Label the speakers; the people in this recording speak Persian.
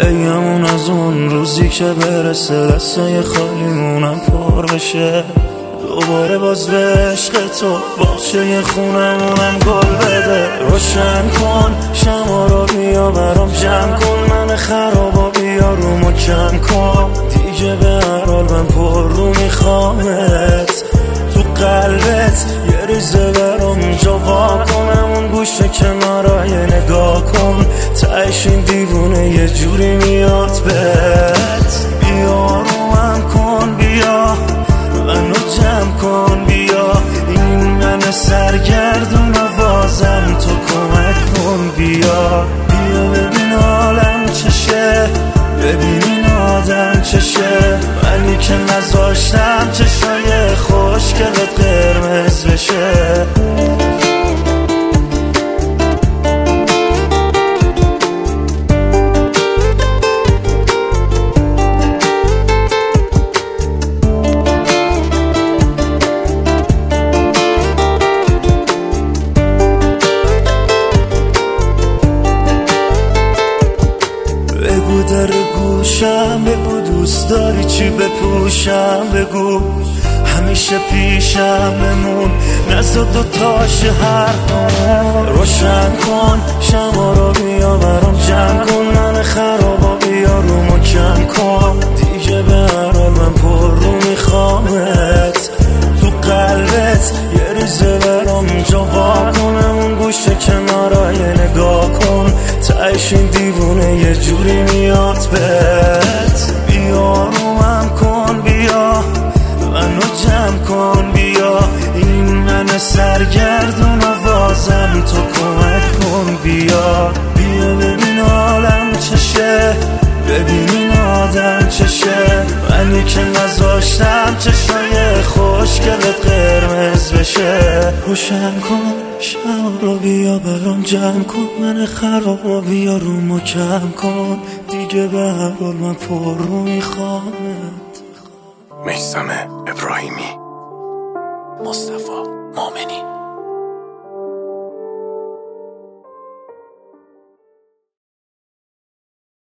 Speaker 1: بگمون از اون روزی که برسه دستای خالیمونم پر بشه، دوباره باز به عشق تو باغچه خونمونم گل بده. روشن کن شما رو بیا برام جمع کن، من خرابا بیا رومو کم کن، دیگه به هر حال من پر رو میخوامت. تو قلبت یه ریزه برام جا وا کنم، اون گوشه کنارای نگاه کن، تهش این دیوونه یه جوری میاد بهت. بیا رومم کن، بیا منو جمع کن، بیا این من سرگردون و بازم تو کمک کن. بیا ببین حالم چشه، ببین این آدم چشه، منی که نذاشتم چشای خوشگلت قرمز بشه. بگو در گوشم، بگو دوست داری چی بپوشم، بگو همیشه پیشم بمون، نزد دوتاش حرفم. روشن کن شما رو بیا برام جمع کن، من خرابا بیا رومو کم کن، دیگه به هر حال من پر رو میخوامت. تو قلبت یه ریزه برام جا وا کنم، اون گوشه کنارای نگاه کن، تهش این دیوونه یه جوری میاد بهت. بیا رومم کن، بیا منو جمع کن، بیا این من سرگردون و بازم تو کمک کن. بیا ببین حالم چشه، ببین این آدم چشه، منی که نذاشتم چشای خوشگلت قرمز بشه. روشن کن شما رو بیا برام جمع کن، من خرابا بیا رومو کم کن، دیگه به هر حال من پر رو میخوامت.
Speaker 2: میثم ابراهیمی، مصطفی مؤمنی.